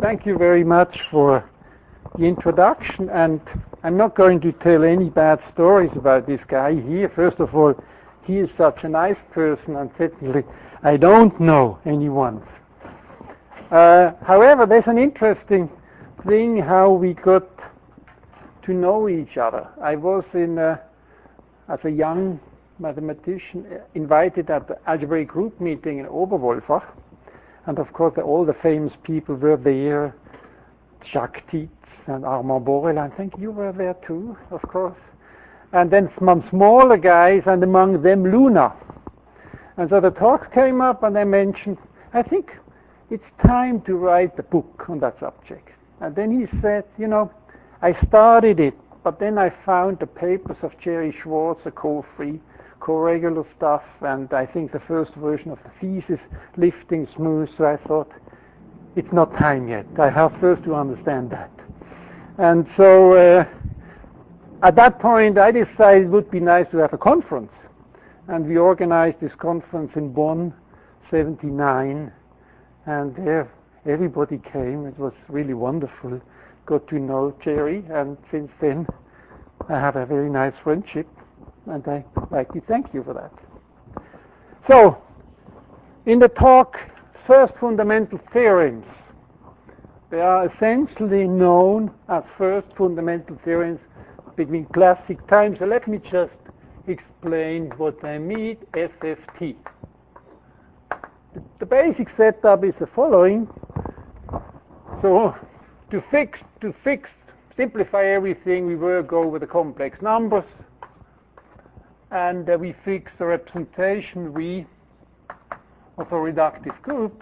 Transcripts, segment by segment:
Thank you very much for the introduction, and I'm not going to tell any bad stories about this guy here. First of all, he is such a nice person, and secondly, I don't know anyone. However, there's an interesting thing how we got to know each other. I was as a young mathematician, invited at the algebraic group meeting in Oberwolfach, and of course all the famous people were there, Jacques Tietz and Armand Borel. I think you were there too, of course. And then some smaller guys, and among them Luna. And so the talk came up, and I mentioned, I think it's time to write a book on that subject. And then he said, I started it, but then I found the papers of Jerry Schwartz, the co-free, co-regular stuff, and I think the first version of the thesis, lifting smooth, so I thought, it's not time yet. I have first to understand that. And so at that point, I decided it would be nice to have a conference. And we organized this conference in Bonn, 79, and there everybody came. It was really wonderful. Got to know Jerry, and since then I have a very nice friendship, and I'd like to thank you for that. So, in the talk, first fundamental theorems. They are essentially known as first fundamental theorems between classic times. So let me just explain what I mean, FFT. The basic setup is the following. So, to simplify everything, we will go with the complex numbers, and we fix the representation V of a reductive group,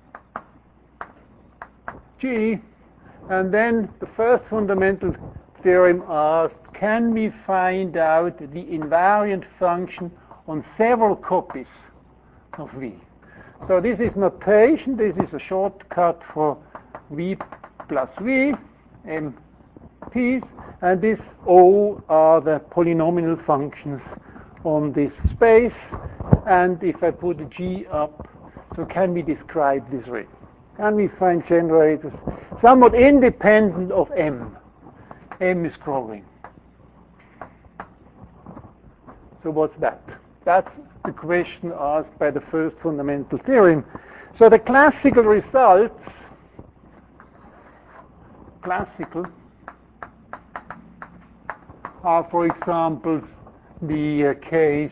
G, and then the first fundamental theorem asks, can we find out the invariant function on several copies of V? So this is notation, this is a shortcut for V plus V, M p's, and this O are the polynomial functions on this space. And if I put a G up, so can we describe this ring? Can we find generators somewhat independent of M? M is growing. So what's that? That's the question asked by the first fundamental theorem. So the classical results, are, for example, the case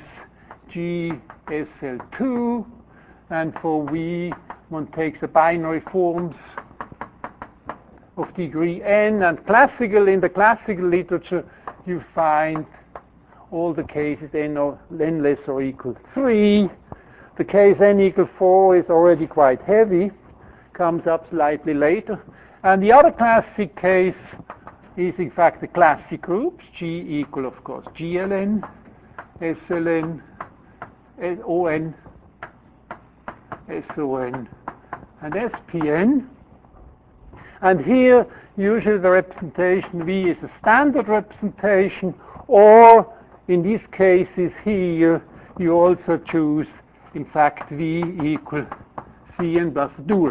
GSL2, and for V, one takes the binary forms of degree n, and in the classical literature, you find all the cases n less or equal 3. The case n equal 4 is already quite heavy, comes up slightly later. And the other classic case is in fact the classic groups, G equal, of course, GLN, SLN, ON, SON, and SPN. And here, usually the representation V is a standard representation, or in these cases here, you also choose, in fact, V equal Cn plus dual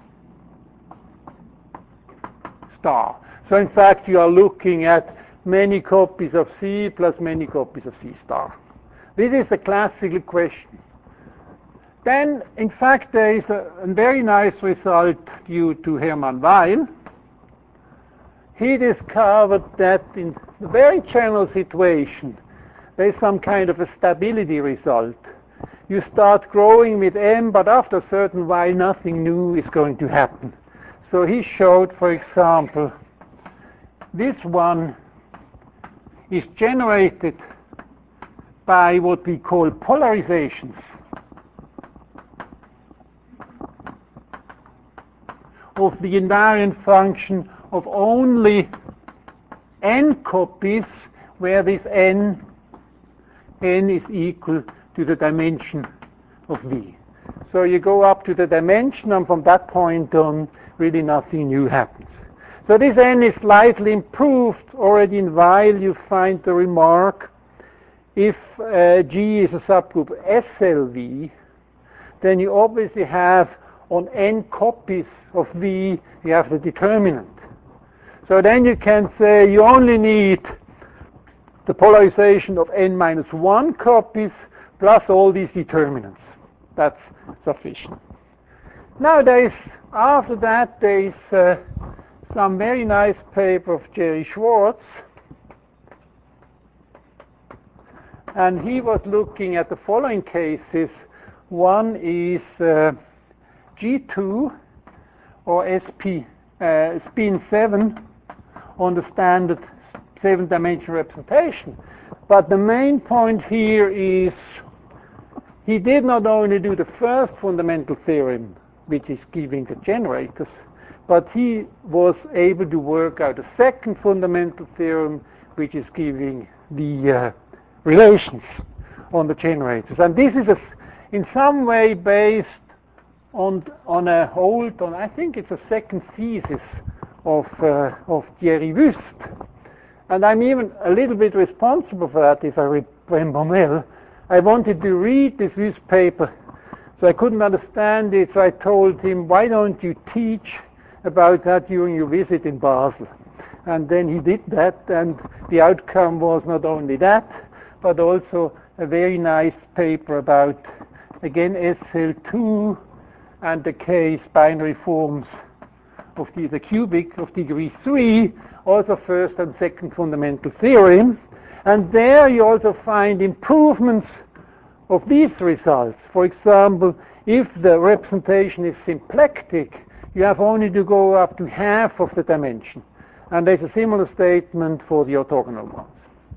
star. So in fact, you are looking at many copies of C plus many copies of C star. This is a classical question. Then, in fact, there is a very nice result due to Hermann Weyl. He discovered that in a very general situation, there is some kind of a stability result. You start growing with M, but after a certain while, nothing new is going to happen. So he showed, for example, this one is generated by what we call polarizations of the invariant function of only n copies where this n is equal to the dimension of V. So you go up to the dimension, and from that point on, really nothing new happens. So this n is slightly improved. Already in Weyl you find the remark, if G is a subgroup SLV, then you obviously have on n copies of V, you have the determinant. So then you can say you only need the polarization of n minus 1 copies plus all these determinants. That's sufficient. Now after that there is some very nice paper of Jerry Schwartz, and he was looking at the following cases. One is G2 or spin 7 on the standard 7-dimensional representation. But the main point here is he did not only do the first fundamental theorem, which is giving the generators, but he was able to work out a second fundamental theorem, which is giving the relations on the generators. And this is in some way based on I think it's a second thesis of Thierry Wüst. And I'm even a little bit responsible for that, if I remember well. I wanted to read this Wüst paper, so I couldn't understand it, so I told him, why don't you teach about that during your visit in Basel? And then he did that, and the outcome was not only that, but also a very nice paper about, again, SL2 and the case binary forms of the cubic of degree 3, also first and second fundamental theorem. And there you also find improvements of these results. For example, if the representation is symplectic, you have only to go up to half of the dimension. And there's a similar statement for the orthogonal ones.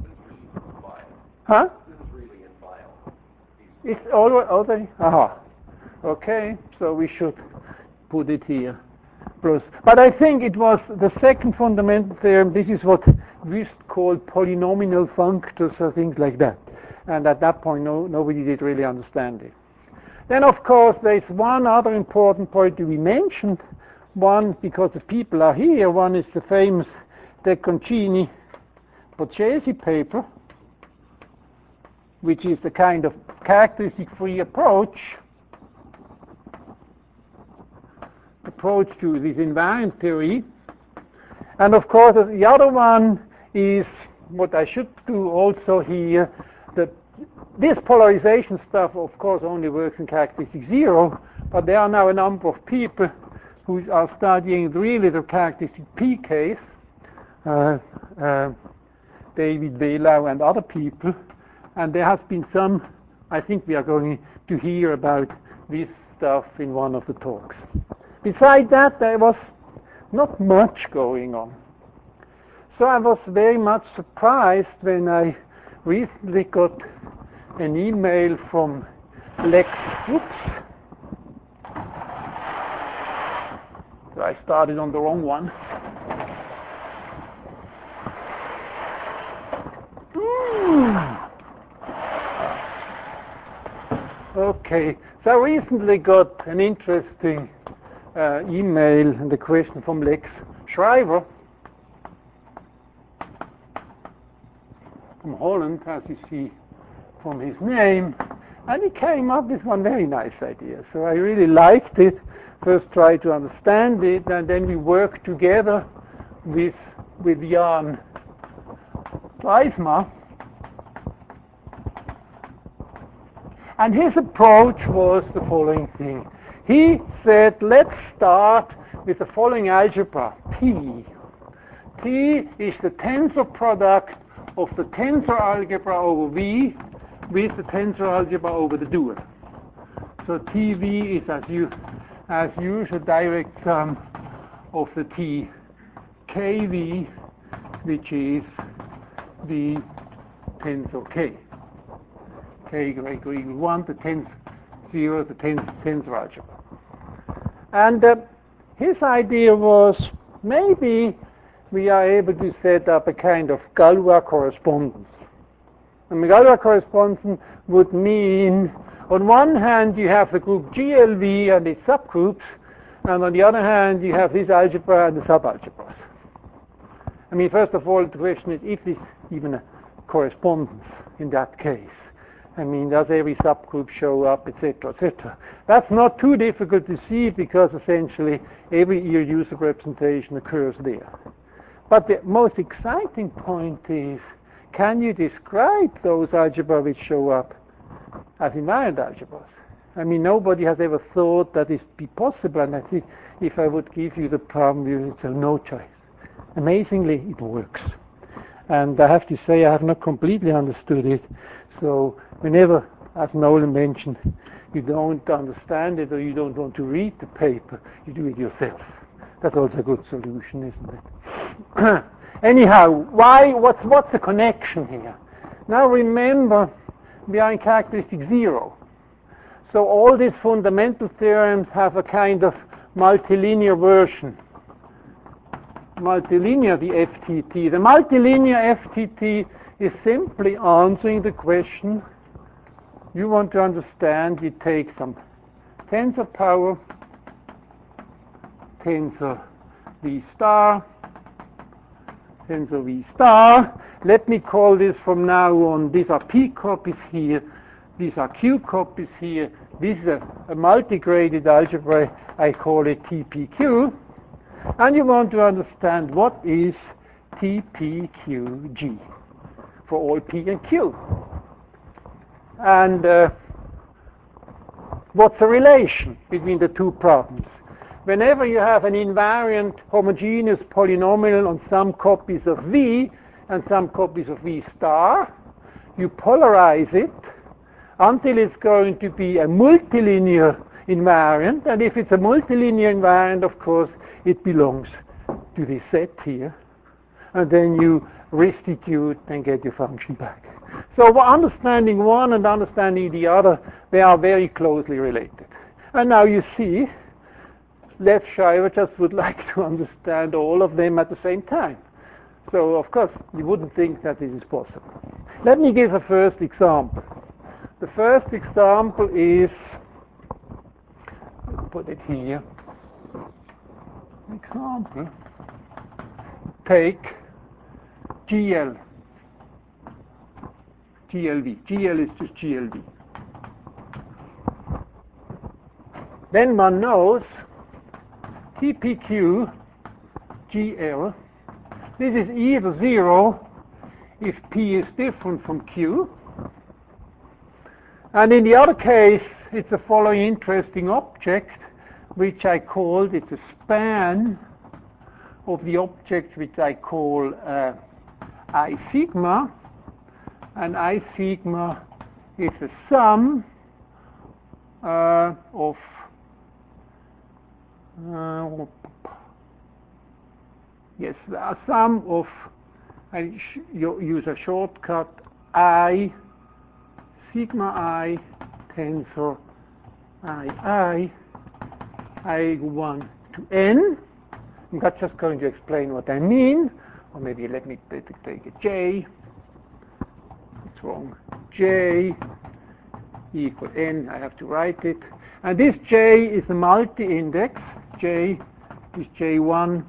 Huh? This is really in bio. It's already? Aha. Okay, so we should put it here. Plus. But I think it was the second fundamental theorem. This is what Wüst called polynomial functors or things like that. And at that point, nobody did really understand it. Then, of course, there's one other important point to be mentioned. One, because the people are here, one is the famous De Concini-Borghesi paper, which is the kind of characteristic-free approach to this invariant theory. And of course, the other one is what I should do also here, that this polarization stuff, of course, only works in characteristic 0, but there are now a number of people who are studying really the characteristic P case, David Belau and other people, and there has been some, I think we are going to hear about this stuff in one of the talks. Besides that, there was not much going on. So I was very much surprised when I recently got an email from Lex. Oops. So I started on the wrong one. Okay, so I recently got an interesting email and a question from Lex Schrijver from Holland, as you see from his name, and he came up with one very nice idea. So I really liked it. First tried to understand it, and then we worked together with Jan Reismar. And his approach was the following thing. He said, let's start with the following algebra, T. T is the tensor product of the tensor algebra over V with the tensor algebra over the dual. So TV is, as usual, direct sum of the T KV, which is the tensor K. K greater or equal 1, the tensor 0, the tensor algebra. And his idea was maybe we are able to set up a kind of Galois correspondence. And the Galois correspondence would mean, on one hand, you have the group GLV and its subgroups, and on the other hand, you have this algebra and the subalgebras. I mean, first of all, the question is, if there's even a correspondence in that case. I mean, does every subgroup show up, etc., etc. That's not too difficult to see because essentially every irreducible representation occurs there. But the most exciting point is, can you describe those algebras which show up as invariant algebras? I mean, nobody has ever thought that it be possible, and I think if I would give you the problem, you would say no choice. Amazingly, it works. And I have to say, I have not completely understood it. So whenever, as Nolan mentioned, you don't understand it or you don't want to read the paper, you do it yourself. That's also a good solution, isn't it? Anyhow, what's the connection here? Now remember, we are in characteristic 0. So all these fundamental theorems have a kind of multilinear version. Multilinear, the FTT. The multilinear FTT is simply answering the question you want to understand. You take some tensor power, tensor V star, tensor V star. Let me call this from now on, these are P copies here, these are Q copies here. This is a multigraded algebra, I call it TPQ. And you want to understand what is TPQG for all P and Q. And what's the relation between the two problems? Whenever you have an invariant homogeneous polynomial on some copies of V and some copies of V star, you polarize it until it's going to be a multilinear invariant. And if it's a multilinear invariant, of course, it belongs to this set here. And then you restitute and get your function back. So understanding one and understanding the other, they are very closely related. And now you see, Lev Schreiber just would like to understand all of them at the same time. So, of course, you wouldn't think that this is possible. Let me give a first example. The first example is, I'll put it here, example, take GL, GLV. GL is just GLV. Then one knows TPQ GL. This is either 0 if P is different from Q. And in the other case, it's the following interesting object, which I called, it's a span of the object which I call I sigma. And I sigma is a sum of yes, a sum of, I use a shortcut, I sigma I tensor I1 to n. I'm not just going to explain what I mean, or maybe let me take a J. It's wrong. J equal n, I have to write it. And this J is a multi-index. J is J1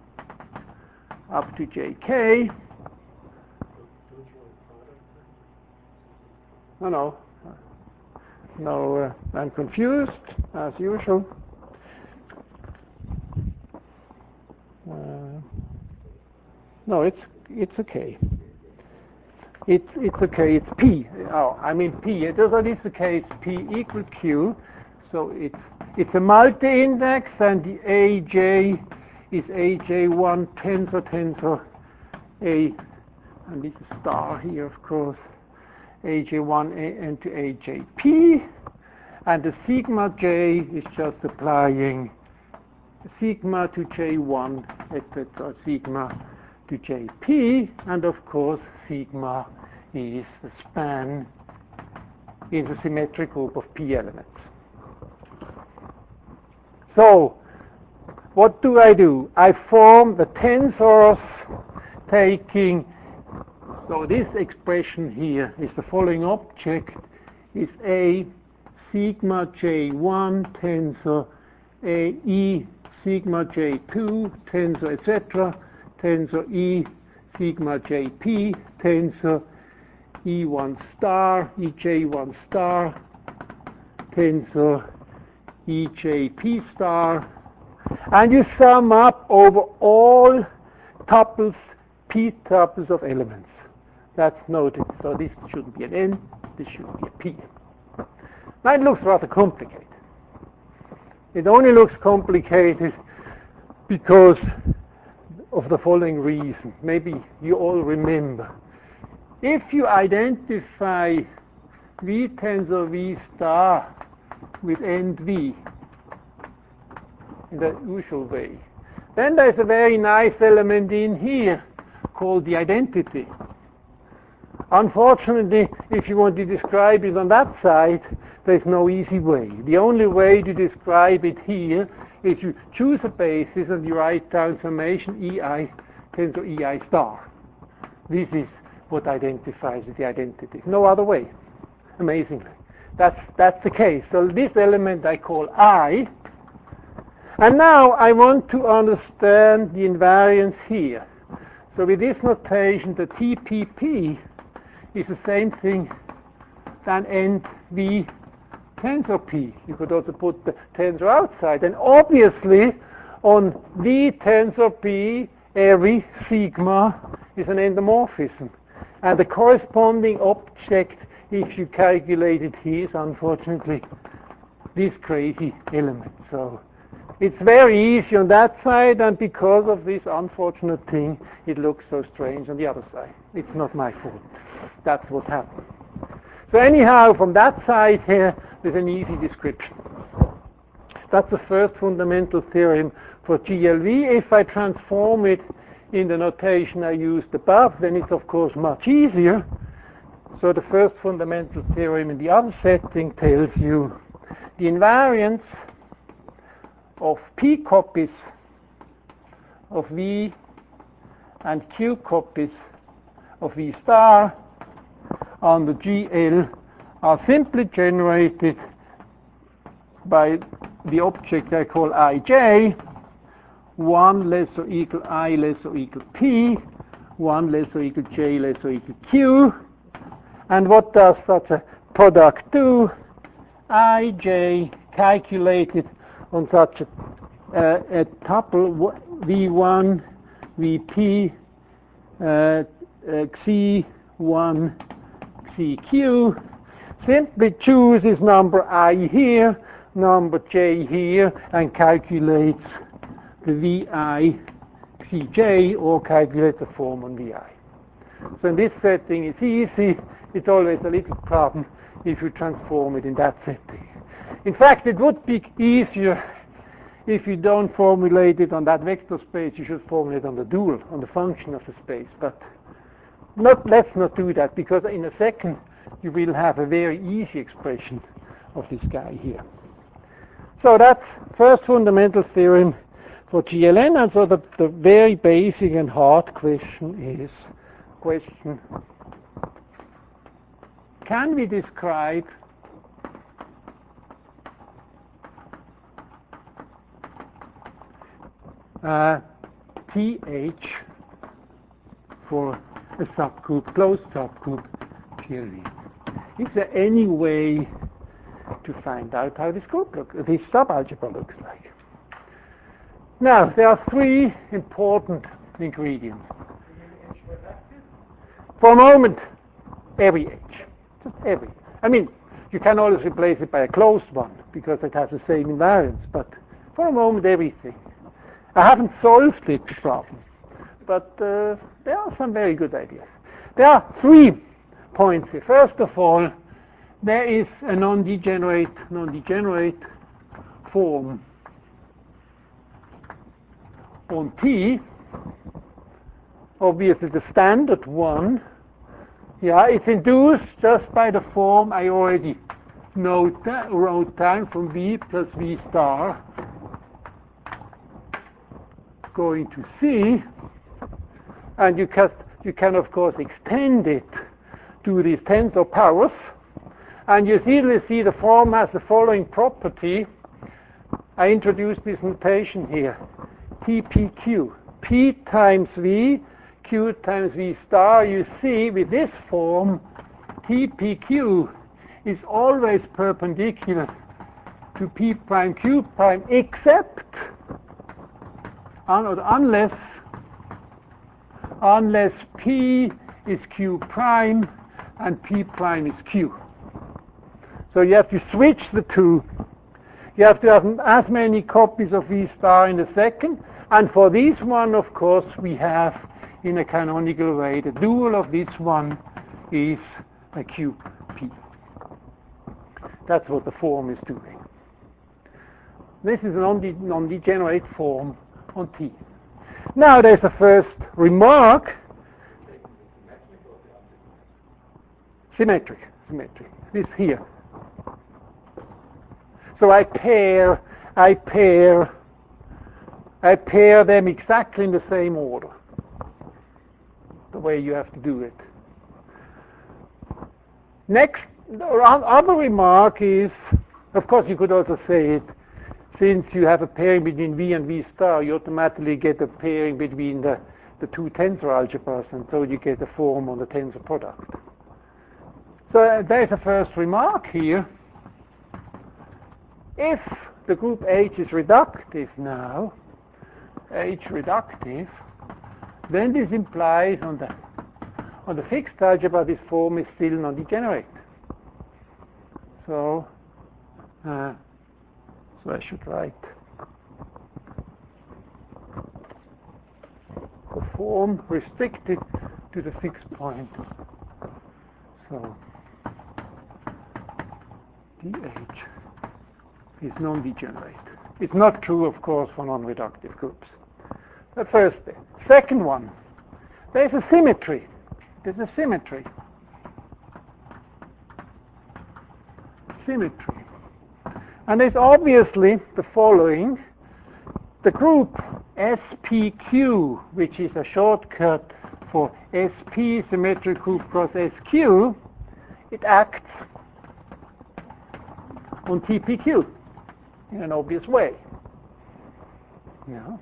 up to Jk. No, I'm confused, as usual. No, it's okay. It's okay. It's P. Oh, I mean P. It is the case. P equal Q. So it's a multi-index, and the AJ is AJ1 tensor A, and this is star here, of course. AJ1 and to AJP, and the sigma J is just applying sigma to J1, etc., sigma to JP, and of course sigma is the span in the symmetric group of P elements. So, what do? I form the tensors taking, so this expression here is the following object is A sigma J1 tensor A E sigma J2 tensor etc. tensor E sigma JP tensor E1 star, EJ1 star, tensor EJP star, and you sum up over all tuples, p tuples of elements. That's noted. So this should be an n, this should be a p. Now it looks rather complicated. It only looks complicated because of the following reason. Maybe you all remember. If you identify V tensor V star with end V in the usual way, then there's a very nice element in here called the identity. Unfortunately, if you want to describe it on that side, there's no easy way. The only way to describe it here is you choose a basis and you write down summation EI tensor EI star. This is what identifies the identity. No other way, amazingly. That's the case. So this element I call I. And now I want to understand the invariance here. So with this notation, the TPP is the same thing than end V tensor P. You could also put the tensor outside. And obviously, on V tensor P, every sigma is an endomorphism. And the corresponding object, if you calculate it here, is unfortunately this crazy element. So it's very easy on that side, and because of this unfortunate thing, it looks so strange on the other side. It's not my fault. That's what happened. So anyhow, from that side here, there's an easy description. That's the first fundamental theorem for GLV. If I transform it in the notation I used above, then it's of course much easier. So the first fundamental theorem in the other setting tells you the invariance of P copies of V and Q copies of V star on the GL are simply generated by the object I call IJ, 1 less or equal I less or equal P, 1 less or equal J less or equal Q. And what does such a product do? IJ calculated on such a tuple V1, VP, Xi1, Xq, simply chooses number I here, number J here, and calculates the VI Cj, or calculates the form on VI. So in this setting it's easy. It's always a little problem if you transform it in that setting. In fact, it would be easier if you don't formulate it on that vector space. You should formulate it on the dual, on the function of the space. But let's not do that, because in a second you will have a very easy expression of this guy here. So that's first fundamental theorem for GLN. And so the very basic and hard question is, can we describe TH for a subgroup, closed subgroup GLV? Is there any way to find out how this group looks, this subalgebra looks like? Now, there are three important ingredients. For a moment, every H. Just every. I mean, you can always replace it by a closed one, because it has the same invariance, but for a moment, everything. I haven't solved this problem, but there are some very good ideas. There are 3 points here. First of all, there is a non-degenerate form on T, obviously the standard one. Yeah, it's induced just by the form I already wrote down from V plus V star going to C, and you can of course extend it to these tensor powers, and you see the form has the following property. I introduced this notation here, TPQ, P times V, Q times V star. You see with this form TPQ is always perpendicular to P prime Q prime except unless P is Q prime and P prime is Q. So you have to switch the two. You have to have as many copies of V star in a second, and for this one, of course, we have in a canonical way the dual of this one is a QP. That's what the form is doing. This is a non-degenerate form on T. Now there's a first remark. Symmetric. This here. So I pair them exactly in the same order. The way you have to do it. Next, other remark is, of course, you could also say it. Since you have a pairing between V and V star, you automatically get a pairing between the two tensor algebras, and so you get a form on the tensor product. So there's a first remark here. If the group H is reductive now, H reductive, then this implies on the fixed algebra this form is still non-degenerate. So I should write the form restricted to the fixed point. So DH is non-degenerate. It's not true, of course, for non-reductive groups. The first thing. Second one, there's a symmetry. There's a symmetry. Symmetry. And there's obviously the following. The group SPQ, which is a shortcut for SP, symmetric group cross SQ, it acts on TPQ in an obvious way. Yeah.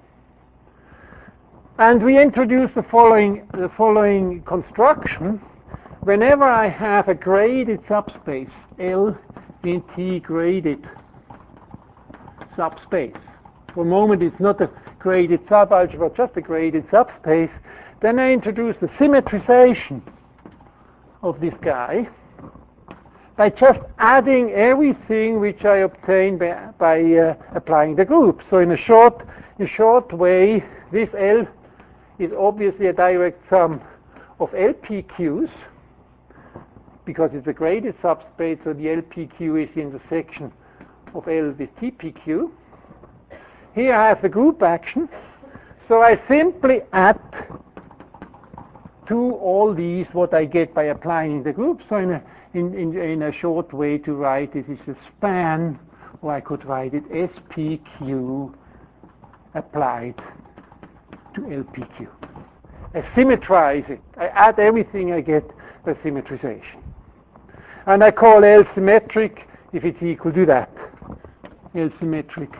And we introduce the following construction. Whenever I have a graded subspace, L in T graded subspace, for a moment it's not a graded subalgebra, just a graded subspace, then I introduce the symmetrization of this guy by just adding everything which I obtain by applying the group. So in a short way, this L is obviously a direct sum of LPQs, because it's a graded subspace, so the LPQ is the intersection of L with TPQ. Here I have the group action, so I simply add to all these what I get by applying the group. So in a short way to write it is a span, or I could write it SPQ applied to LPQ. I symmetrize it. I add everything I get by symmetrization. And I call L symmetric if it's equal to that. L symmetric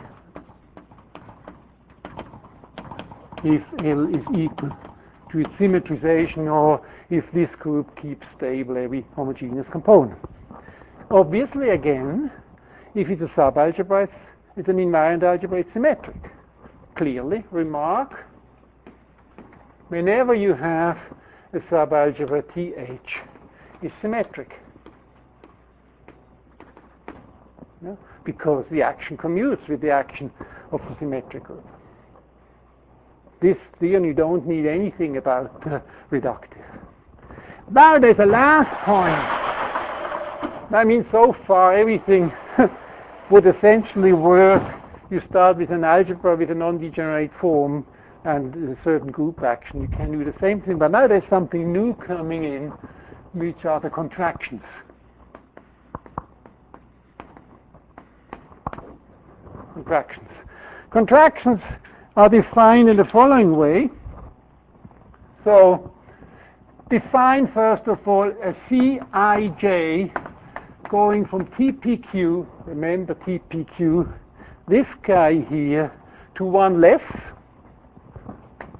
if L is equal to its symmetrization, or if this group keeps stable every homogeneous component. Obviously, again, if it's a subalgebra, it's an invariant algebra, it's symmetric. Clearly, remark, whenever you have a subalgebra TH is symmetric. Yeah? Because the action commutes with the action of the symmetric group. This theorem, you don't need anything about reductive. Now there's a last point. I mean, so far everything would essentially work. You start with an algebra with a non-degenerate form and a certain group action. You can do the same thing, but now there's something new coming in, which are the contractions. Contractions are defined in the following way. So, define first of all a Cij going from TPQ, remember TPQ, this guy here, to one less,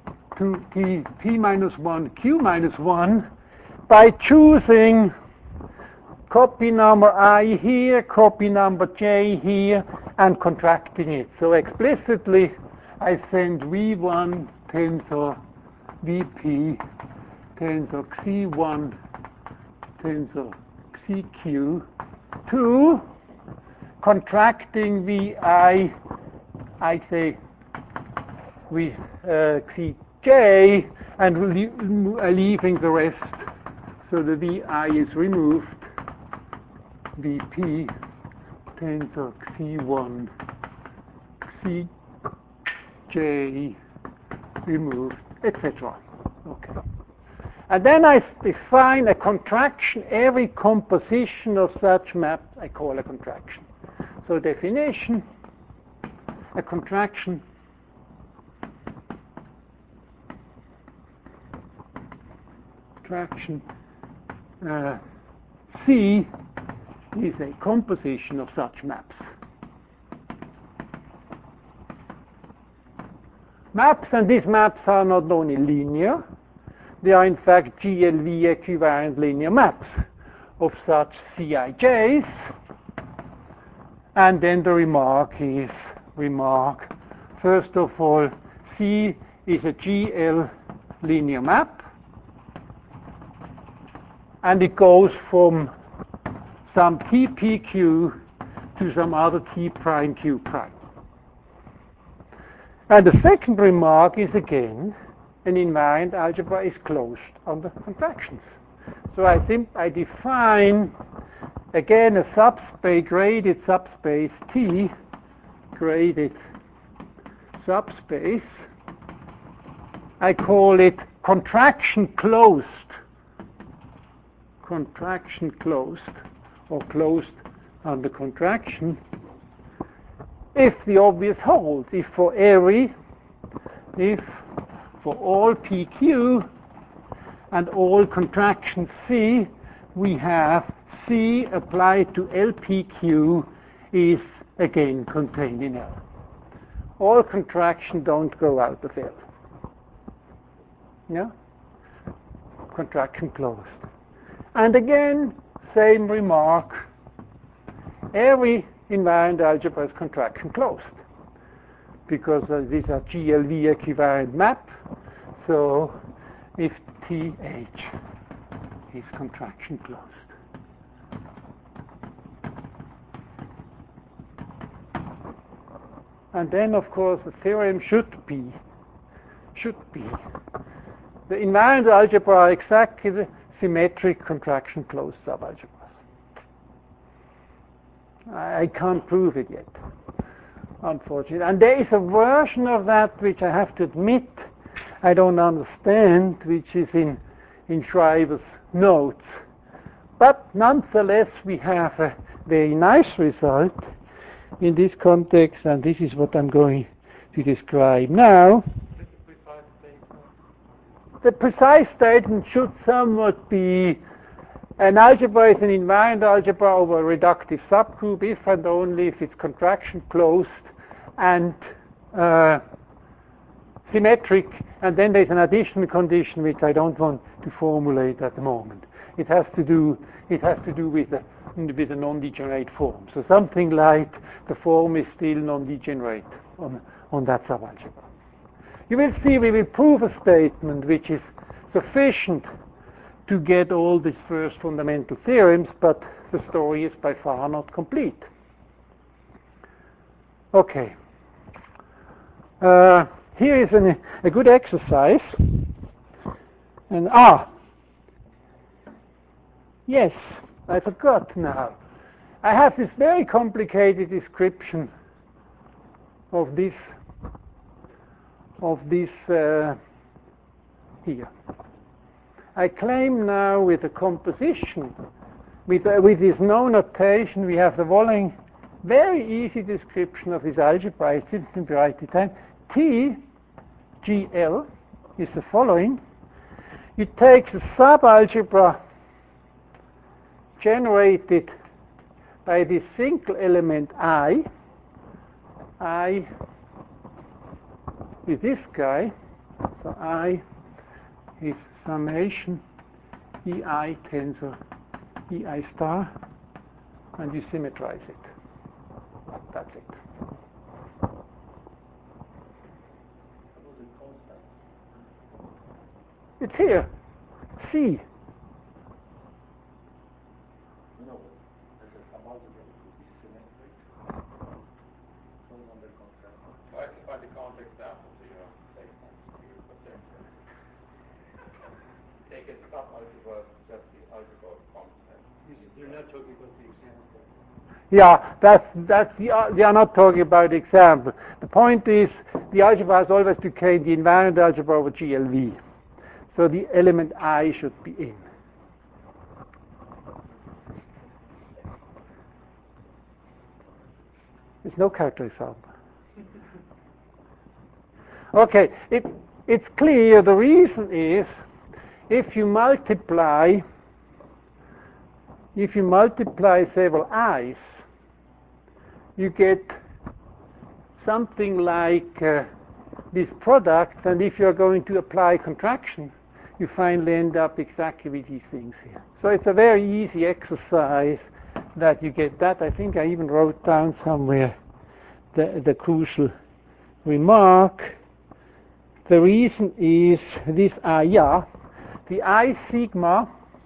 to P minus 1, Q minus 1, by choosing copy number I here, copy number j here, and contracting it. So explicitly, I send V1 tensor Vp tensor Xc1 tensor Xq to contracting Vi, I say with Xj, and leaving the rest. So the Vi is removed. Vp tensor Xc1 Xj removed, etc. Okay. And then I define a contraction. Every composition of such maps I call a contraction. So definition, a contraction C is a composition of such maps. Maps, and these maps are not only linear, they are in fact GLV equivalent linear maps of suchCij's. And then the remark is, first of all, C is a GL linear map, and it goes from some TPQ to some other T prime Q prime. And the second remark is again, an invariant algebra is closed on the contractions. So I define again a subspace, graded subspace T, graded subspace. I call it contraction closed, or closed under contraction, if the obvious holds, if for all PQ and all contractions C, we have C applied to LPQ is again contained in L. All contractions don't go out of L. Yeah? Contraction closed. And again, same remark. Every invariant algebra is contraction closed, because these are GLV equivalent map. So if TH is contraction closed. And then, of course, the theorem should be the invariant algebra are exactly the symmetric contraction closed subalgebras. I can't prove it yet, unfortunately. And there is a version of that which I have to admit I don't understand, which is in Schreiber's notes. But nonetheless, we have a very nice result in this context, and this is what I'm going to describe now. The precise statement should somewhat be an algebra is an invariant algebra over a reductive subgroup if and only if it's contraction closed and symmetric, and then there's an additional condition which I don't want to formulate at the moment. It has to do with a non-degenerate form. So something like the form is still non-degenerate on that subalgebra. You will see we will prove a statement which is sufficient to get all these first fundamental theorems, but the story is by far not complete. Okay. Here is a good exercise. And yes, I forgot now. I have this very complicated description of this here. I claim now with the composition, with this no notation, we have the following very easy description of this algebra. I simply write it down. T, GL, is the following. It takes a subalgebra generated by this single element I is this guy. So I is summation EI tensor EI star, and you symmetrize it. That's it. It's here. C. Find the context example to your statement. Take a sub-algebra, just the algebra constant. You're not talking about the example. Yeah, they are not talking about the example. The point is, the algebra has always decayed the invariant algebra over GLV. So the element I should be in. There's no character example. Okay, it's clear. The reason is, if you multiply several i's, you get something like this product, and if you're going to apply contraction, you finally end up exactly with these things here. So it's a very easy exercise that you get that. I think I even wrote down somewhere the crucial remark. The reason is this I, the I sigma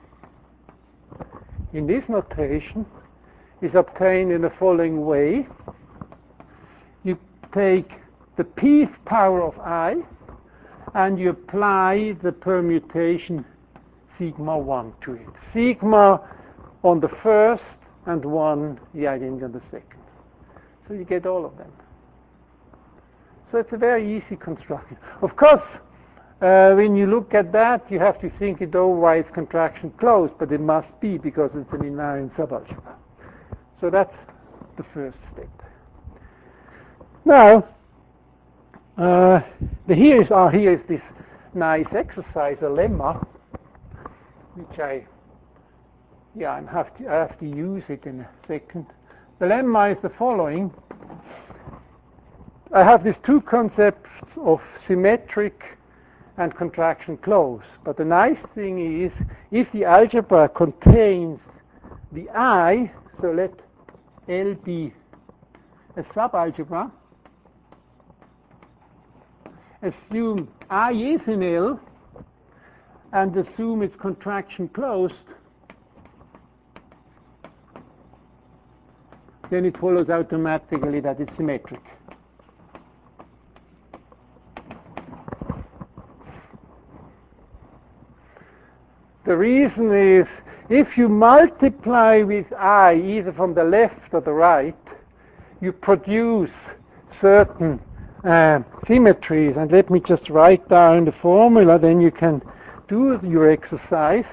in this notation is obtained in the following way. You take the pth power of I and you apply the permutation sigma 1 to it. Sigma on the first and 1 the identity on the second. So you get all of them. So it's a very easy construction. Of course, when you look at that, you have to think it over why it's contraction closed, but it must be because it's an invariant subalgebra. So that's the first step. Now, here is this nice exercise, a lemma, which I have to use it in a second. The lemma is the following. I have these two concepts of symmetric and contraction close. But the nice thing is, if the algebra contains the I, so let L be a subalgebra, assume I is in L, and assume it's contraction closed, then it follows automatically that it's symmetric. The reason is, if you multiply with I, either from the left or the right, you produce certain symmetries. And let me just write down the formula, then you can do your exercise.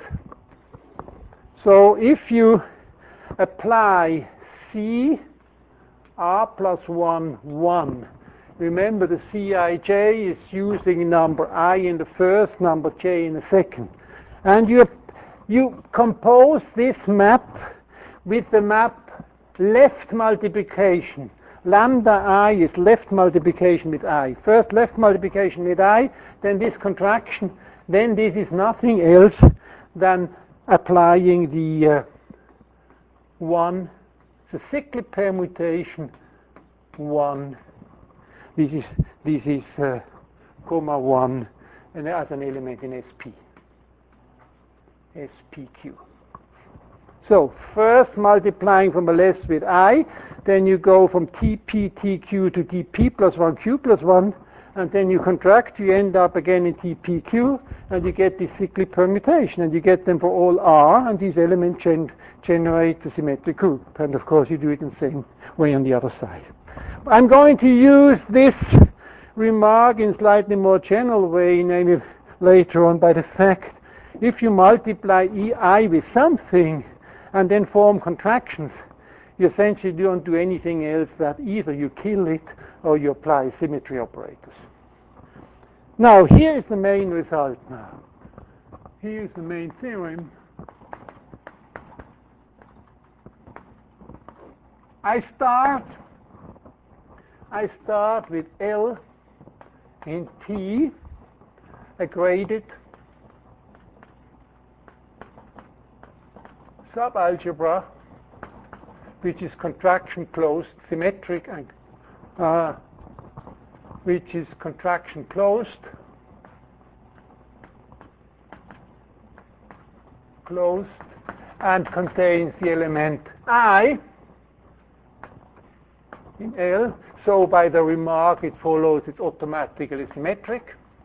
So if you apply C, R plus 1, 1, remember the Cij is using number I in the first, number j in the second. And you compose this map with the map left multiplication. Lambda I is left multiplication with I. First left multiplication with I, then this contraction, then this is nothing else than applying the 1, the cyclic permutation 1. This is comma 1, and as an element in SP. SPQ. So first multiplying from the left with I, then you go from TP, TQ to TP plus 1, Q plus 1, and then you contract, you end up again in TPQ, and you get this cyclic permutation, and you get them for all R, and these elements generate the symmetric group. And of course you do it in the same way on the other side. I'm going to use this remark in slightly more general way, namely later on by the fact if you multiply EI with something and then form contractions, you essentially don't do anything else that either you kill it or you apply symmetry operators. Now, here is the main result now. Here is the main theorem. I start with L in T, a graded subalgebra which is contraction closed, symmetric, and which is contraction closed, and contains the element I in L. So by the remark it follows it's automatically symmetric.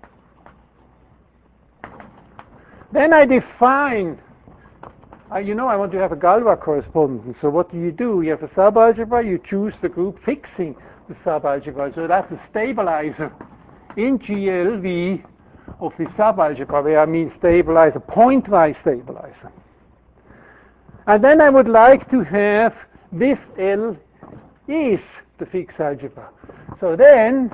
Then I define, I want to have a Galois correspondence. So what do? You have a subalgebra, you choose the group fixing the subalgebra. So that's a stabilizer in GLV of the subalgebra, where I mean stabilizer, pointwise stabilizer. And then I would like to have this L is the fixed algebra. So then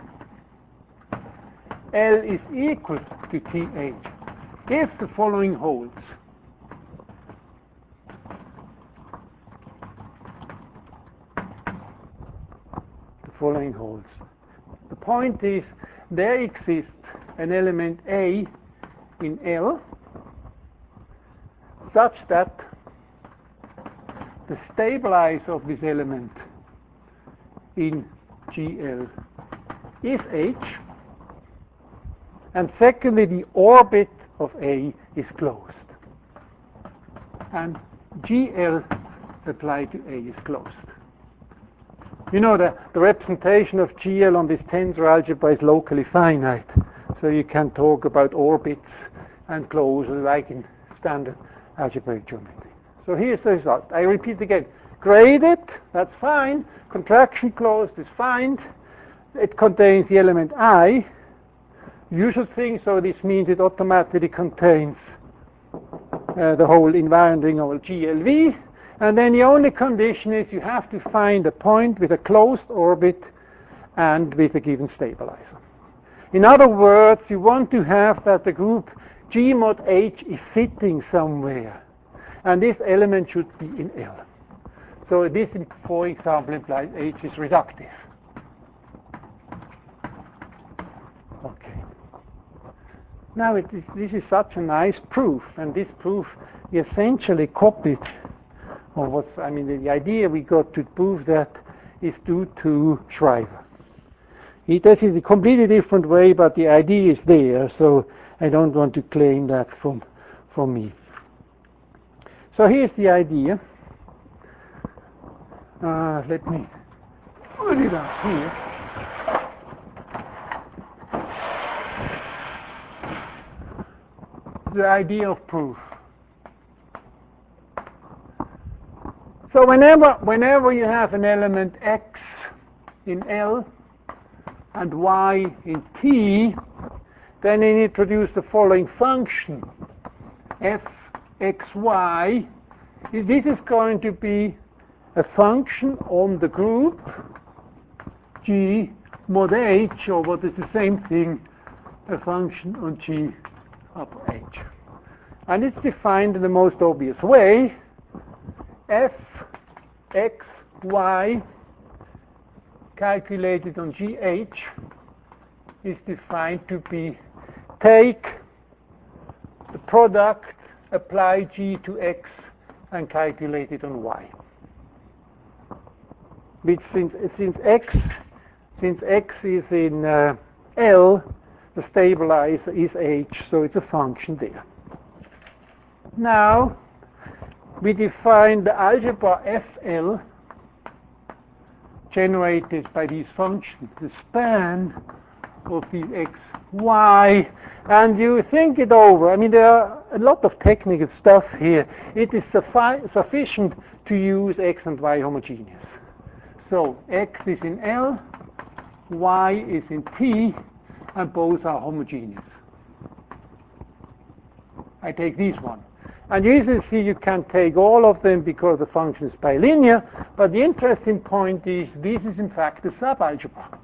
L is equal to TH if the following holds. The following holds. The point is there exists an element A in L such that the stabilizer of this element in GL is H, and secondly the orbit of A is closed, and GL applied to A is closed. The representation of GL on this tensor algebra is locally finite, so you can talk about orbits and closures like in standard algebraic geometry. So here's the result. I repeat again. Graded, that's fine. Contraction closed is fine. It contains the element I. Usual thing, so this means it automatically contains the whole invariant ring over GLV. And then the only condition is you have to find a point with a closed orbit and with a given stabilizer. In other words, you want to have that the group G mod H is sitting somewhere. And this element should be in L. So this, for example, implies H is reductive. Okay. Now this is such a nice proof, and this proof we essentially copied. The idea we got to prove that is due to Schreiber. This is a completely different way, but the idea is there, so I don't want to claim that from me. So here's the idea. Let me put it up here. The idea of proof. So whenever you have an element X in L and Y in T, then you introduce the following function, fxy. This is going to be a function on the group G mod H, or what is the same thing, a function on G upper H. And it's defined in the most obvious way. fxy calculated on GH is defined to be take the product, apply G to X, and calculate it on Y. Which since X is in L, the stabilizer is H, so it's a function there. Now we define the algebra FL generated by these functions, the span of these X, Y, and you think it over. There are a lot of technical stuff here. It is sufficient to use X and Y homogeneous. So X is in L, Y is in T, and both are homogeneous. I take this one. And you easily see you can take all of them because the function is bilinear, but the interesting point is this is in fact a subalgebra.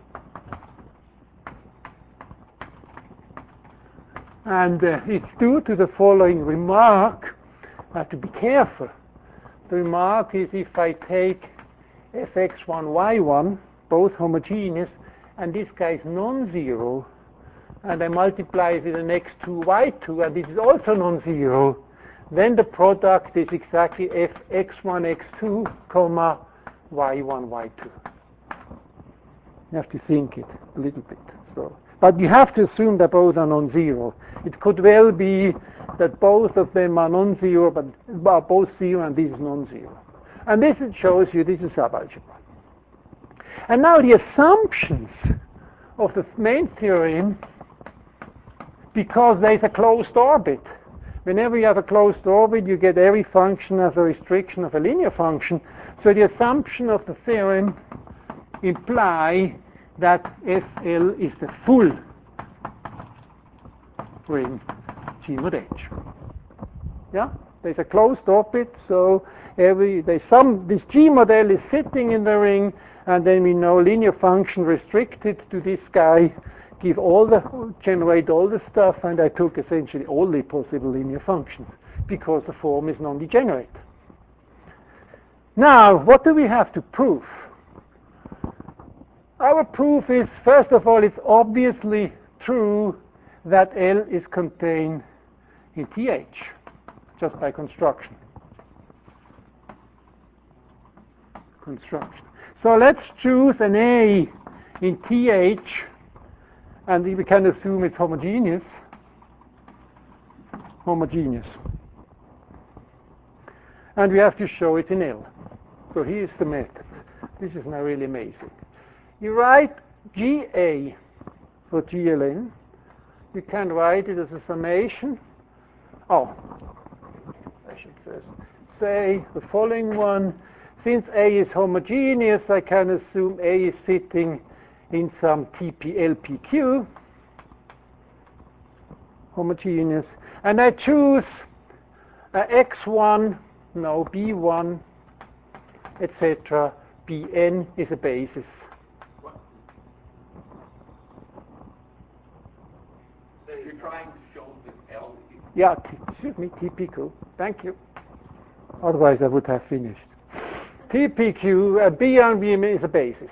And it's due to the following remark. I have to be careful. The remark is if I take fx1, y1, both homogeneous, and this guy is non-zero, and I multiply with an x2, y2, and this is also non-zero, then the product is exactly fx1, x2, comma, y1, y2. You have to think it a little bit. So, but you have to assume that both are non-zero. It could well be that both of them are non-zero, but are both zero, and this is non-zero. And this shows you this is subalgebra. And now the assumptions of the main theorem, because there is a closed orbit. Whenever you have a closed orbit, you get every function as a restriction of a linear function. So the assumption of the theorem imply that FL is the full ring G mod H. Yeah, there's a closed orbit, so this G model is sitting in the ring, and then we know linear function restricted to this guy generate all the stuff, and I took essentially all the possible linear functions because the form is non-degenerate. Now, what do we have to prove? Our proof is, first of all, it's obviously true that L is contained in TH, just by construction. So let's choose an A in TH, and we can assume it's homogeneous. And we have to show it in L. So here's the method. This is now really amazing. You write GA for GLN. You can write it as a summation. I should first say the following one. Since A is homogeneous, I can assume A is sitting in some TP-LPQ, homogeneous, and I choose X1, B1, etc. Bn is a basis. So you're trying to show that L is... Yeah, excuse me, TPQ. Thank you. Otherwise I would have finished. TPQ, B on B is a basis.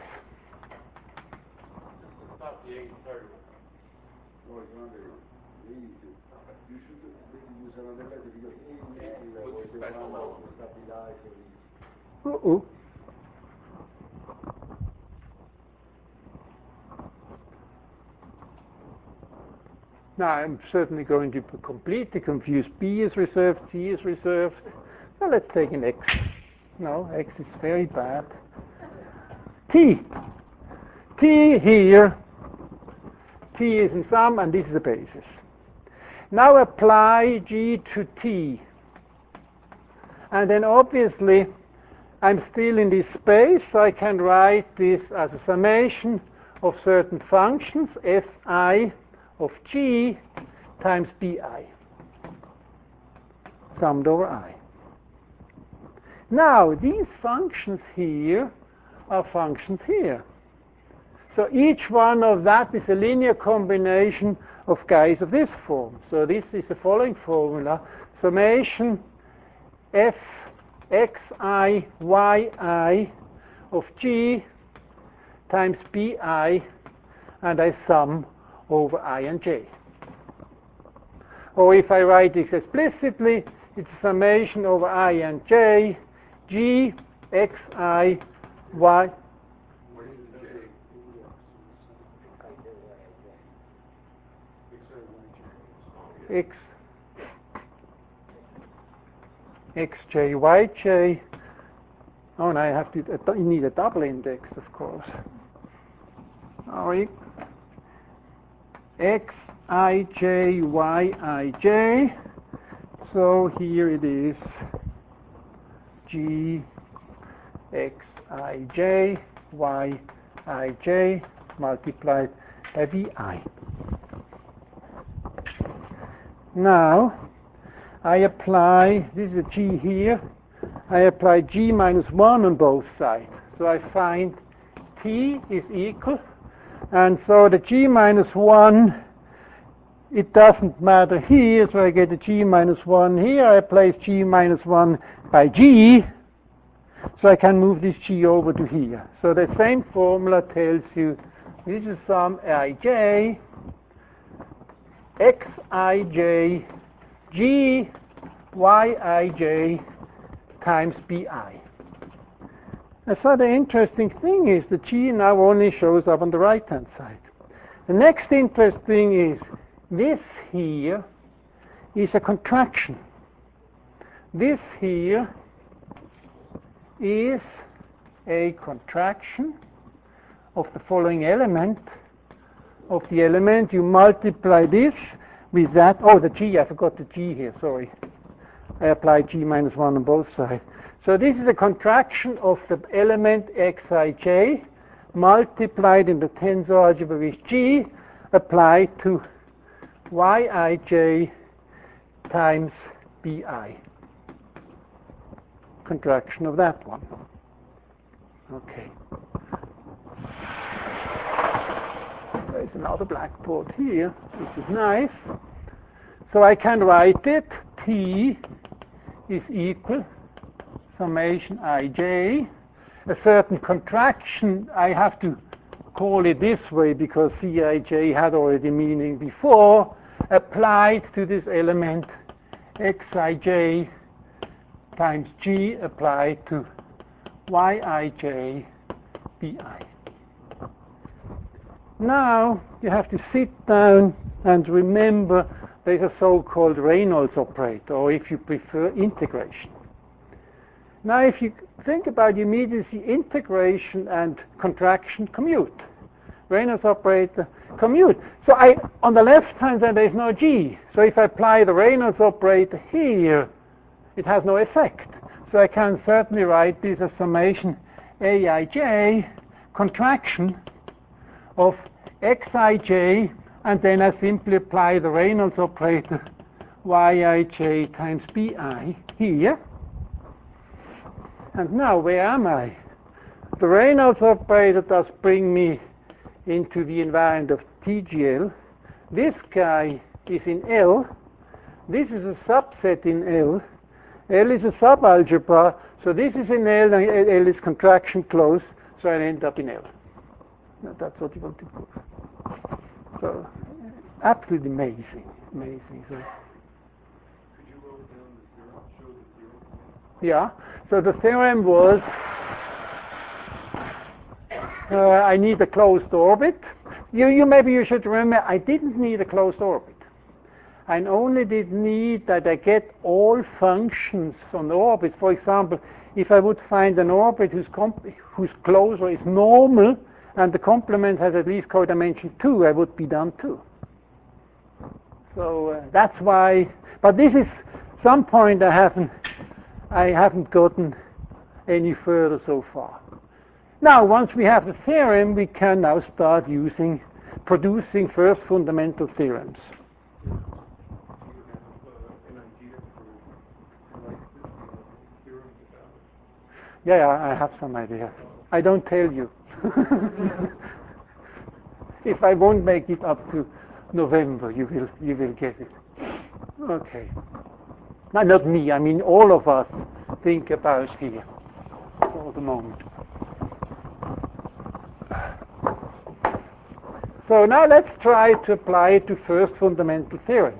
Now I'm certainly going to completely confuse. B is reserved, C is reserved. Now let's take an X. No, X is very bad. T here. T is in sum, and this is a basis. Now apply G to T. And then obviously I'm still in this space, so I can write this as a summation of certain functions, fi of G times bi, summed over I. Now, these functions here are functions here. So each one of that is a linear combination of guys of this form. So this is the following formula. Summation f xi yi of G times bi, and I sum over I and j. Or if I write this explicitly, it's a summation over I and j, G, X, I, Y. X, Xj, Yj. Oh, and I have to, you need a double index, of course. Sorry. X, Ij, Yij. So here it is G, X, Ij, Y, Ij multiplied by Vi. Now, I apply, this is a G here, I apply G minus 1 on both sides. So I find T is equal, and so the G minus 1, it doesn't matter here, so I get a G minus 1 here, I place G minus 1 by G, so I can move this G over to here. So the same formula tells you this is some Ij, Xij, G Yij times Bi. And so the interesting thing is the G now only shows up on the right-hand side. The next interesting thing is this here is a contraction. This here is a contraction of the following element. Of the element, you multiply this with that. Oh, the G, I forgot the G here, sorry. I applied G minus 1 on both sides. So this is a contraction of the element Xij multiplied in the tensor algebra with G applied to Yij times Bi. Contraction of that one. Okay. There's another blackboard here, which is nice. So I can write it. T is equal summation Ij. A certain contraction, I have to call it this way because Cij had already meaning before, applied to this element Xij times G applied to Yij Bi. Now you have to sit down and remember there's a so-called Reynolds operator, or if you prefer, integration. Now if you think about, you immediately see integration and contraction commute. Reynolds operator commute. So on the left-hand side there's no G. So if I apply the Reynolds operator here, it has no effect. So I can certainly write this as summation Aij contraction of Xij, and then I simply apply the Reynolds operator Yij times Bi here. And now where am I? The Reynolds operator does bring me into the invariant of TGL. This guy is in L. This is a subset in L. L is a subalgebra, so this is in L, and L is contraction closed, so I end up in L. Now that's what you want to prove. So, absolutely amazing, amazing. So, Could you wrote down the theorem, show the theorem? yeah, so the theorem was I need a closed orbit. Maybe you should remember I didn't need a closed orbit. I only did need that I get all functions on the orbit. For example, if I would find an orbit whose closure is normal and the complement has at least codimension 2, I would be done too. So that's why. But this is some point I haven't gotten any further so far. Now, once we have the theorem, we can now start producing first fundamental theorems. Do you have an idea for like this theorem about? Yeah, I have some idea. I don't tell you. If I won't make it up to November, you will get it. Okay. No, not me. I mean, all of us think about here for the moment. So now let's try to apply it to first fundamental theorems.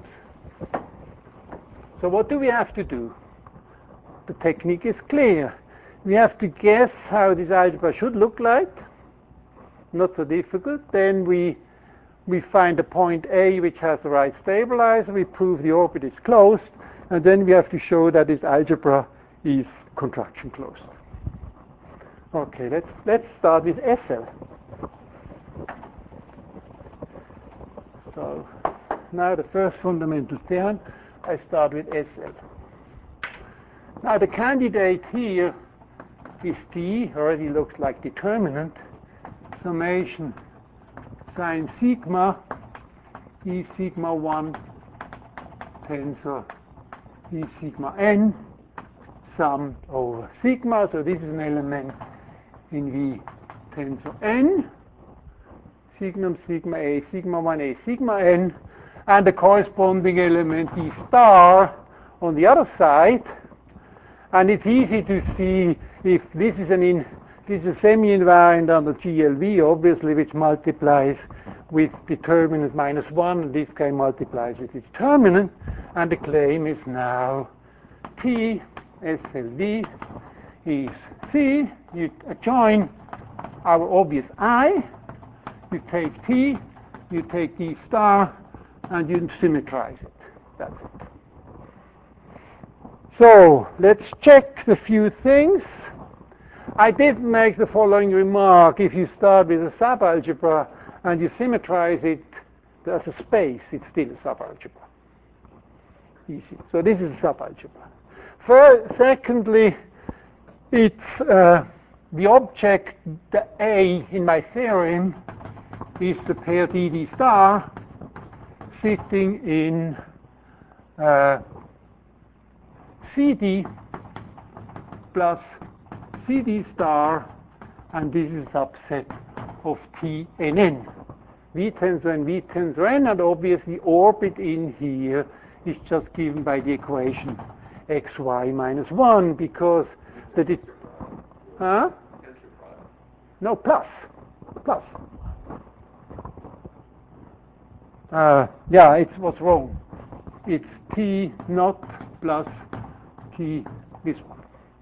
So what do we have to do? The technique is clear. We have to guess how this algebra should look like. Not so difficult. Then we find a point A which has the right stabilizer. We prove the orbit is closed. And then we have to show that this algebra is contraction closed. Okay, let's start with SL. So now the first fundamental theorem, I start with SL. Now the candidate here is D, already looks like determinant, summation sine sigma E sigma 1 tensor E sigma n sum over sigma. So this is an element in V tensor n. Signum sigma A sigma 1 A sigma n, and the corresponding element E star on the other side. And it's easy to see if this is a semi-invariant under GLV, obviously, which multiplies with determinant minus 1, and this guy multiplies with its determinant, and the claim is now T SLD is C. You join our obvious I. You take T, you take D star, and you symmetrize it. That's it. So let's check the few things. I did make the following remark. If you start with a subalgebra and you symmetrize it as a space, it's still a subalgebra. Easy. So this is a subalgebra. Secondly, it's the object, the A in my theorem, is the pair DD star sitting in CD plus CD star, and this is a subset of T and N. V tensor and V tensor N, and obviously orbit in here is just given by the equation xy minus 1, because the no, plus. Yeah, it was wrong. It's T not plus T this one.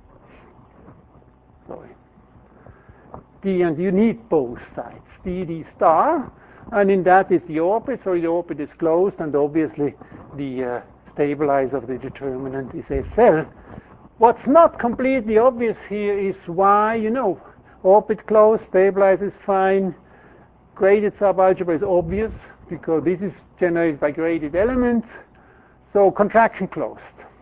Sorry. D, and you need both sides. D star, and in that is the orbit, so the orbit is closed, and obviously the stabilizer of the determinant is SL. What's not completely obvious here is why, orbit closed, stabilizer is fine, graded subalgebra is obvious, because this is generated by graded elements, so contraction closed.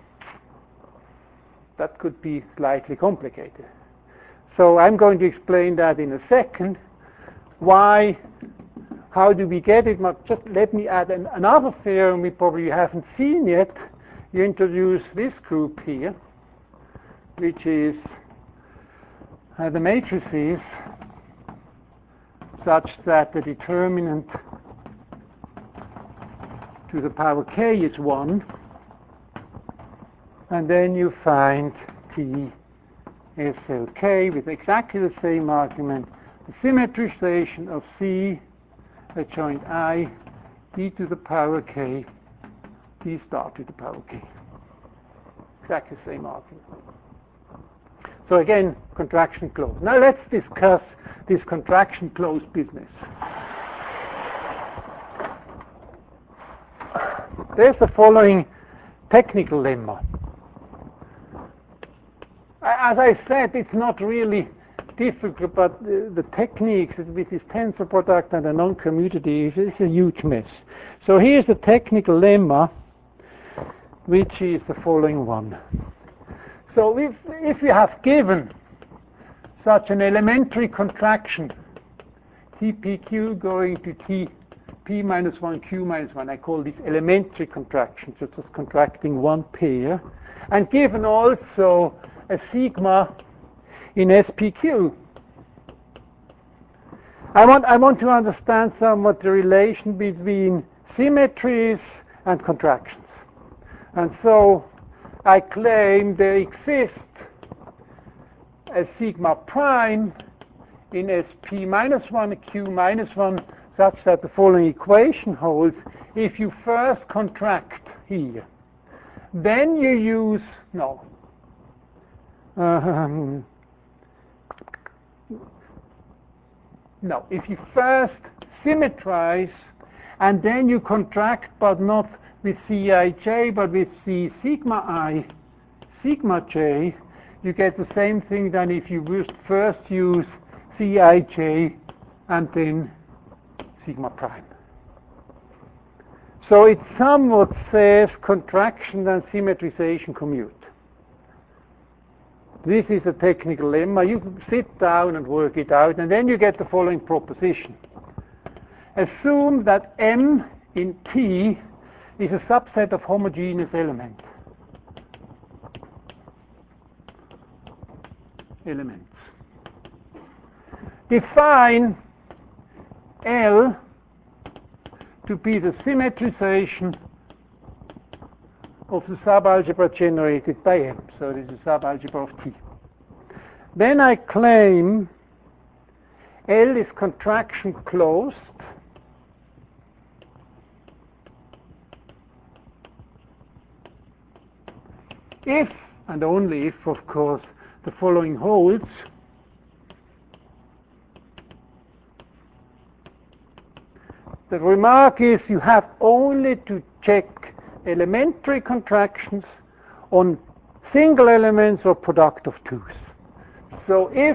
That could be slightly complicated. So I'm going to explain that in a second. Why? How do we get it? Just let me add another theorem we probably haven't seen yet. You introduce this group here, which is the matrices such that the determinant to the power k is 1, and then you find T SLK with exactly the same argument, the symmetrization of C adjoint I, D to the power k, D star to the power k. Exactly the same argument. So again, contraction closed. Now let's discuss this contraction closed business. There's the following technical lemma. As I said, it's not really difficult, but the techniques with this tensor product and the non-commutative is a huge mess. So here's the technical lemma, which is the following one. So if we have given such an elementary contraction, TPQ going to TP minus 1, Q minus 1, I call this elementary contraction, so just contracting one pair, and given also a sigma in SPQ. I want to understand somewhat the relation between symmetries and contractions. And so I claim there exists a sigma prime in SP minus 1, Q minus 1, such that the following equation holds. If you first contract here, then you use, if you first symmetrize and then you contract, but not with Cij, but with C sigma I, sigma j, you get the same thing than if you would first use Cij and then sigma prime. So it somewhat says contraction and symmetrization commute. This is a technical lemma. You sit down and work it out, and then you get the following proposition. Assume that M in T is a subset of homogeneous elements. Define L to be the symmetrization of the subalgebra generated by M. So this is subalgebra of T. Then I claim L is contraction closed if, and only if, of course, the following holds. The remark is you have only to check elementary contractions on single elements or product of twos. So if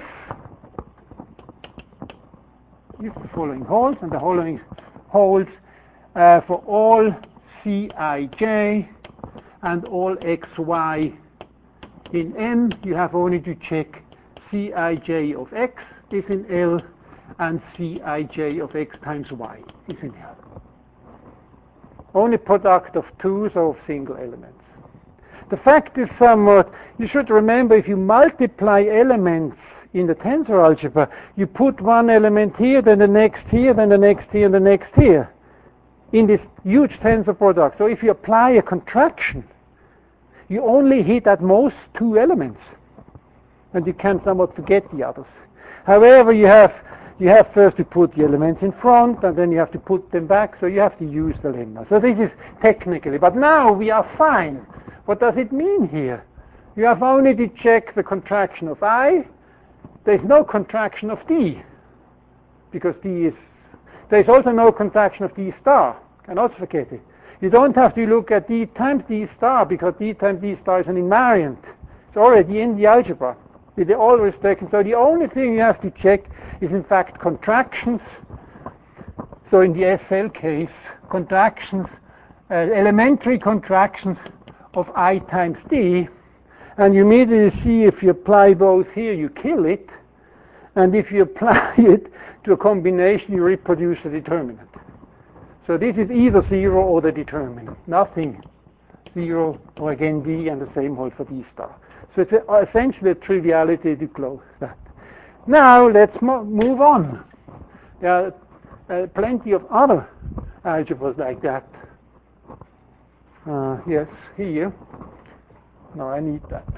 the following holds, and the following holds for all Cij and all xy in M, you have only to check Cij of x is in L and Cij of x times y is in L. Only product of twos or of single elements. The fact is somewhat, you should remember, if you multiply elements in the tensor algebra, you put one element here, then the next here, then the next here, and the next here in this huge tensor product. So if you apply a contraction, you only hit at most two elements, and you can somewhat forget the others. However, you have first to put the elements in front, and then you have to put them back, so you have to use the lemma. So this is technically, but now we are fine. What does it mean here? You have only to check the contraction of I. There's no contraction of D, because there's also no contraction of D star. Cannot forget it. You don't have to look at D times D star, because D times D star is an invariant. It's already in the algebra, with all respect. So the only thing you have to check is in fact contractions. So in the SL case, contractions, elementary contractions of I times D, and you immediately see if you apply both here, you kill it, and if you apply it to a combination, you reproduce the determinant. So this is either 0 or the determinant. Nothing 0 or again D, and the same holds for D star. So it's essentially a triviality to close that. Now let's move on. There are plenty of other algebras like that. Yes, here. No, I need that.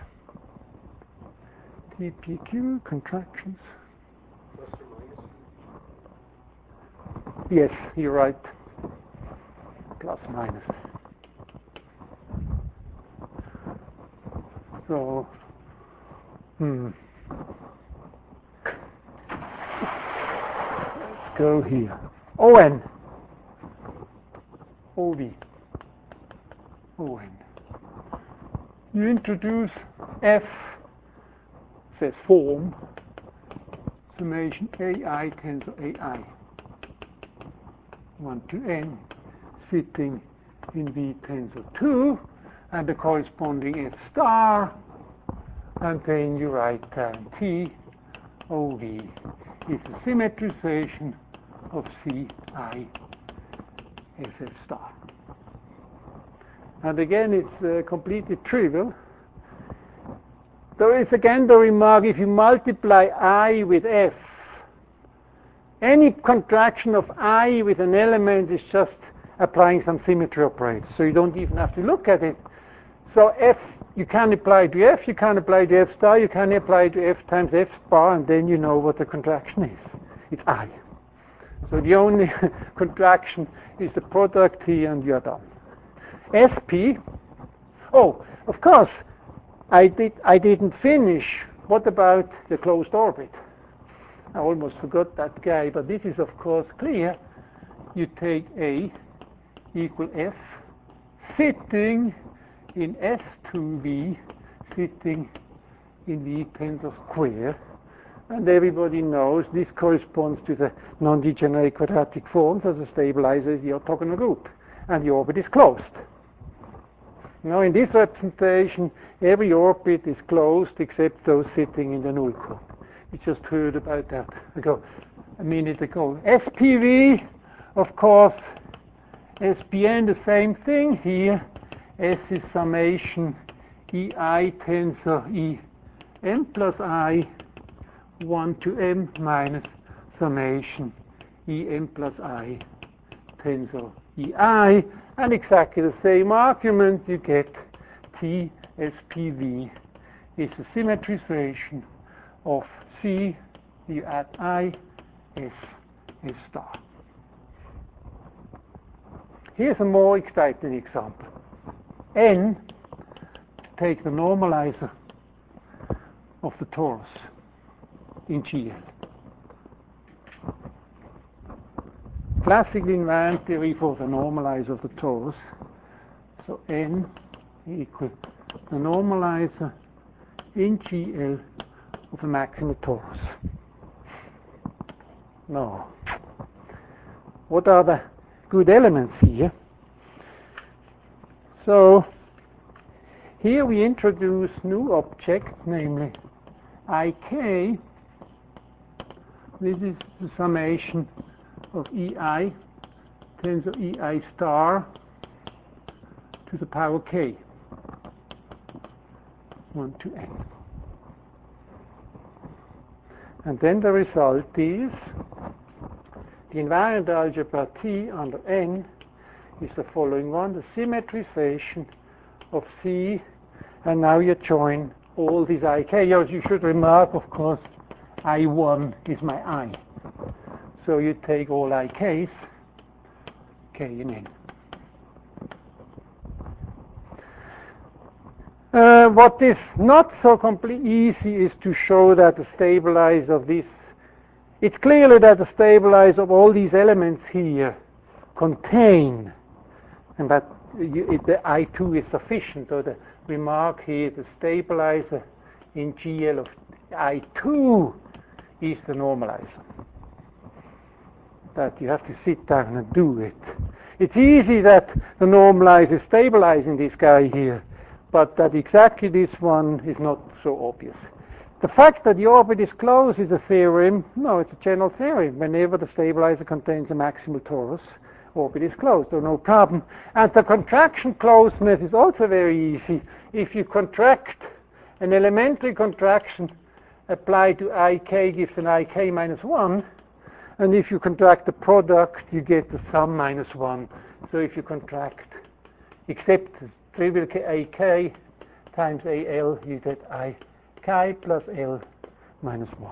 TPQ contractions. Plus or minus? Yes, you're right. Plus minus. So, let's go here. ON. OV. ON. You introduce F, says form, summation AI tensor AI, 1 to n, sitting in V tensor 2, and the corresponding F star, and then you write T OV is a symmetrization of CI SF star. And again, it's completely trivial. There is again the remark, if you multiply I with F, any contraction of I with an element is just applying some symmetry operator. So you don't even have to look at it. So F, you can apply to F, you can apply to F star, you can apply to F times F bar, and then you know what the contraction is. It's I. So the only contraction is the product here, and you're done. SP. Oh, of course, I didn't finish. What about the closed orbit? I almost forgot that guy, but this is of course clear. You take A equal F, sitting in S2V, sitting in V tensor square, and everybody knows this corresponds to the non-degenerate quadratic forms as a stabilizer is the orthogonal group, and the orbit is closed. Now in this representation, every orbit is closed except those sitting in the null cone. We just heard about that a minute ago. SPV, of course, SPN, the same thing here. S is summation EI tensor E M plus I 1 to M minus summation EM plus I tensor EI, and exactly the same argument you get. T SPV is a symmetrization of C, you add I, S, S star. Here's a more exciting example. N take the normalizer of the torus in GL. Classical invariant theory for the normalizer of the torus. So N equals the normalizer in GL of the maximal torus. Now, what are the good elements here? So here we introduce new object, namely IK. This is the summation of EI, tensor EI star to the power K, 1 to N. And then the result is the invariant algebra T under N is the following one, the symmetrization of C, and now you join all these IK. You should remark, of course, I1 is my I. So you take all IKs, K and N. What is not so completely easy is to show that the stabilizer of this, it's clearly that the stabilizer of all these elements here contain, and that the I2 is sufficient. So the remark here, the stabilizer in GL of I2 is the normalizer. That you have to sit down and do it. It's easy that the normalizer is stabilizing this guy here, but that exactly this one is not so obvious. The fact that the orbit is closed is a theorem. No, it's a general theorem. Whenever the stabilizer contains a maximal torus, orbit is closed, so no problem. And the contraction closeness is also very easy. If you contract an elementary contraction applied to IK gives an IK minus 1, and if you contract the product, you get the sum minus 1. So if you contract, except trivial AK times AL, you get IK plus L minus 1.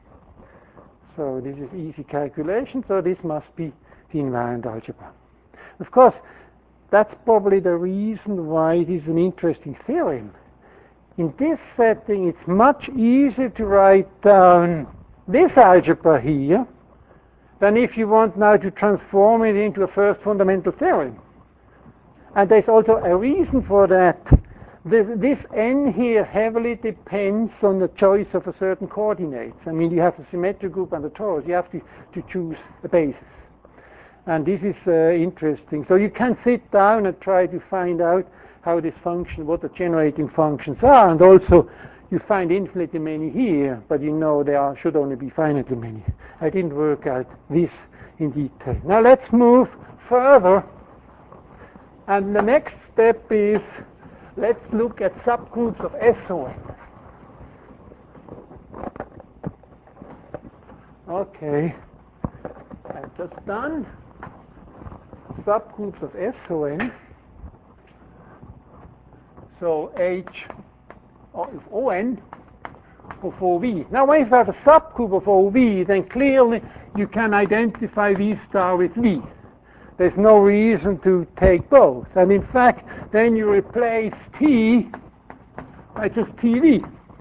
So this is easy calculation, so this must be the invariant algebra. Of course, that's probably the reason why it is an interesting theorem. In this setting, it's much easier to write down this algebra here than if you want now to transform it into a first fundamental theorem. And there's also a reason for that. This N here heavily depends on the choice of a certain coordinates. I mean, you have a symmetric group and a torus. You have to choose a basis. And this is interesting. So you can sit down and try to find out how this function, what the generating functions are. And also, you find infinitely many here, but you know there should only be finitely many. I didn't work out this in detail. Now let's move further. And the next step is, let's look at subgroups of SON. Okay, I've just done subgroups of SON. So H of ON of OV. Now if I have a subgroup of OV, then clearly you can identify V star with V. There's no reason to take both. And in fact, then you replace T by just TV.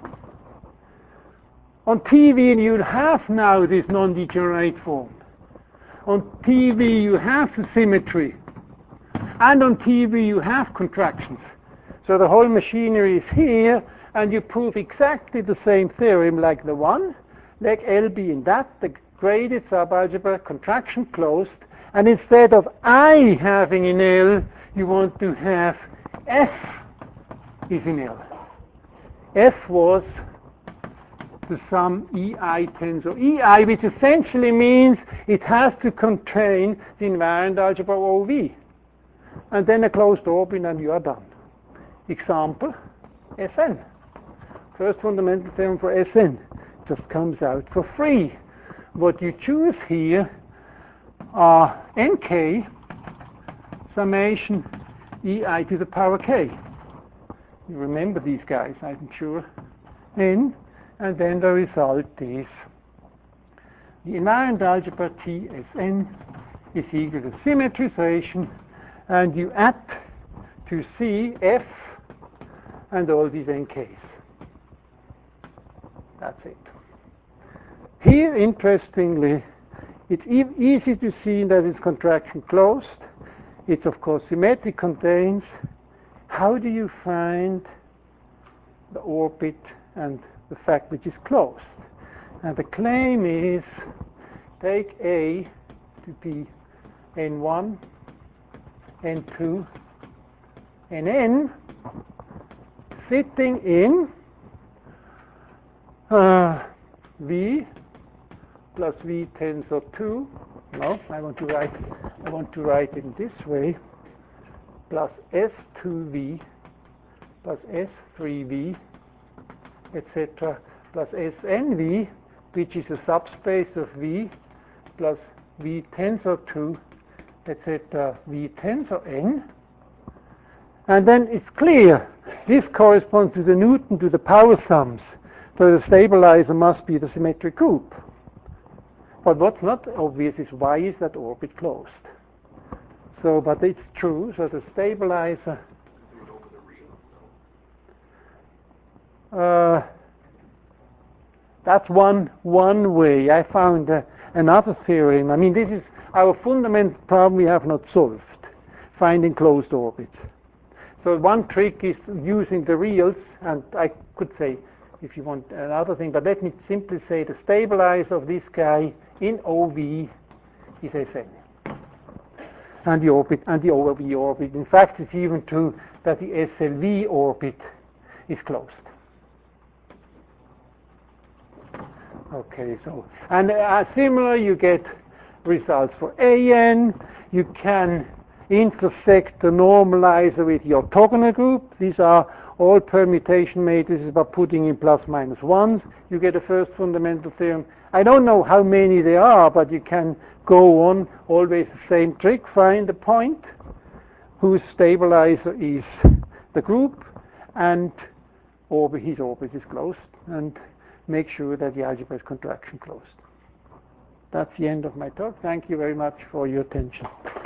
On TV, you'll have now this non-degenerate form. On TV, you have the symmetry. And on TV, you have contractions. So the whole machinery is here, and you prove exactly the same theorem like the one. Let L be in that, the graded subalgebra, contraction closed. And instead of I having in L, you want to have F is in L. F was the sum EI tensor EI, which essentially means it has to contain the invariant algebra OV. And then a closed orbit and you are done. Example, Sn. First fundamental theorem for Sn just comes out for free. What you choose here are Nk summation EI to the power K. You remember these guys, I'm sure. N, and then the result is the invariant algebra Tsn is equal to symmetrization, and you add to C F and all these nks. That's it. Here, interestingly, it's easy to see that it's contraction closed. It's of course symmetric, contains. How do you find the orbit and the fact which is closed? And the claim is take A to be N1, N2, and N sitting in V plus V tensor 2. No, I want to write it in this way. Plus S2V plus S3V, etc. plus SNV, which is a subspace of V plus V tensor 2, etc. V tensor N. And then it's clear this corresponds to the Newton, to the power sums. So the stabilizer must be the symmetric group. But what's not obvious is why is that orbit closed? So, but it's true. So the stabilizer. That's one way. I found another theorem. I mean, this is our fundamental problem we have not solved: finding closed orbits. So one trick is using the reals, and I could say, if you want another thing, but let me simply say the stabilizer of this guy in OV is Sn. And the orbit and the OV orbit. In fact, it's even true that the SLV orbit is closed. Okay, so and similar, you get results for AN. You can intersect the normalizer with the orthogonal group. These are all permutation matrices by putting in plus minus ones. You get a first fundamental theorem. I don't know how many there are, but you can go on, always the same trick, find a point whose stabilizer is the group, and his orbit is closed, and make sure that the algebra is contraction closed. That's the end of my talk. Thank you very much for your attention.